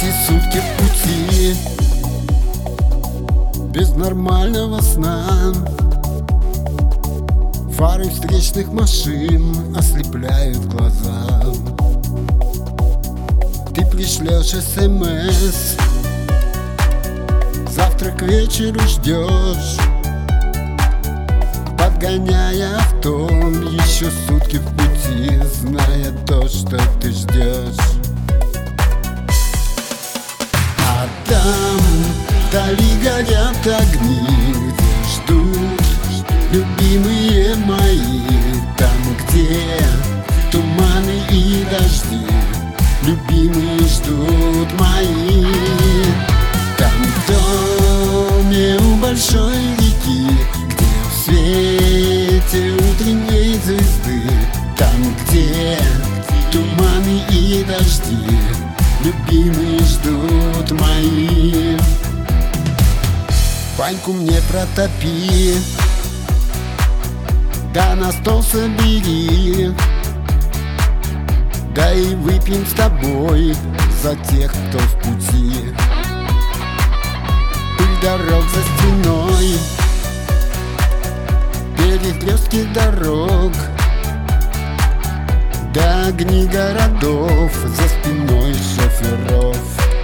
Эти сутки в пути, без нормального сна. Фары встречных машин ослепляют глаза. Ты пришлешь СМС, завтра к вечеру ждешь, подгоняя авто. Еще сутки в пути, зная то, что ты ждешь. А там вдали горят огни, где ждут любимые мои. Там, где туманы и дожди, любимые ждут мои. Там в доме у большой реки, где в свете утренней звезды. Там, где туманы и дожди, любимые ждут мои. Баньку мне протопи, да на стол собери, да и выпьем с тобой за тех, кто в пути. Пыль дорог за стеной, перекрестки дорог, да огни городов за спиной шоферов.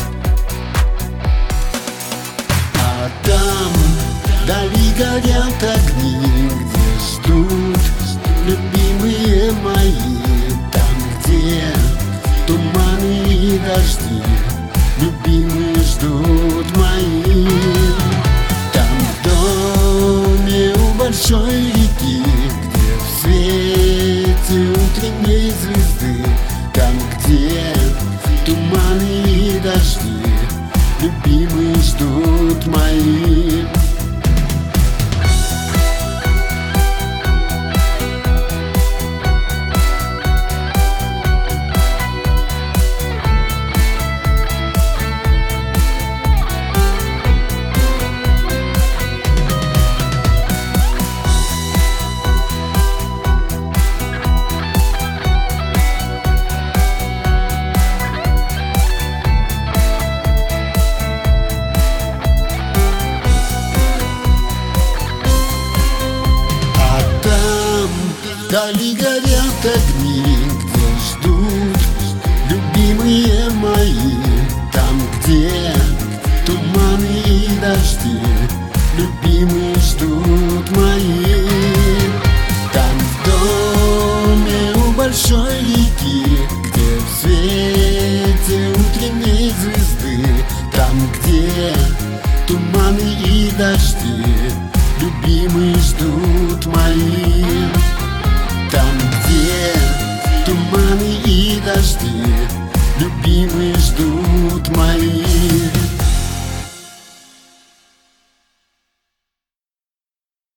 А там вдали горят огни, где ждут любимые мои. Там, где туманы и дожди, любимые ждут мои. Там в доме у большой реки, где в свете утренней звезды. Там, где туманы и дожди, любимые ждут мои. Вдали горят огни, где ждут любимые мои. Там, где туманы и дожди, любимые ждут мои. Там в доме у большой реки, где в свете утренней звезды. Там, где туманы и дожди, любимые ждут мои. Там, где туманы и дожди,